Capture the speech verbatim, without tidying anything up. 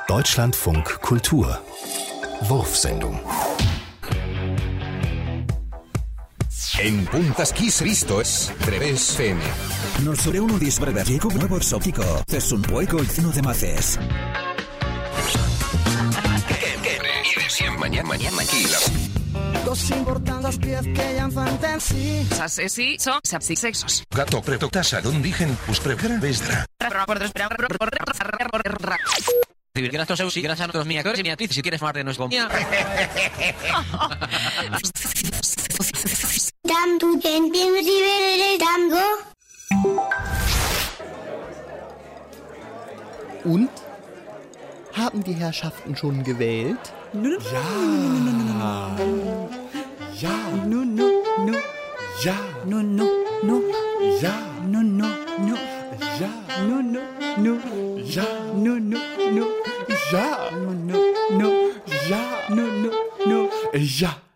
Deutschlandfunk Kultur Wurfsendung. En Puntas Kiss visto es Treves F M. Nos sobre uno disbreda Jacob nuevo exótico. Es un poeco y cino de maces. I de siempre mañana, mañana, maquilas. Dos importantes pies que ja en fan temps, sí. Saps sí, so, saps sexos. Gato preto tasa d'un digen us pregra vesdra. Que no seus sí, que no sean otros miniatores y miniatrices. Si quieres fumarte no es comida. Dam du den Bimsi Dango. Und? Haben die Herrschaften schon gewählt? Ja. Ja. No, no, no. Ja. No, no, no. Ja. No, no, no. Ja. No, no, no. Ja. No, no, no. Ja. No, no, no. Ja. No, no, no. Ja.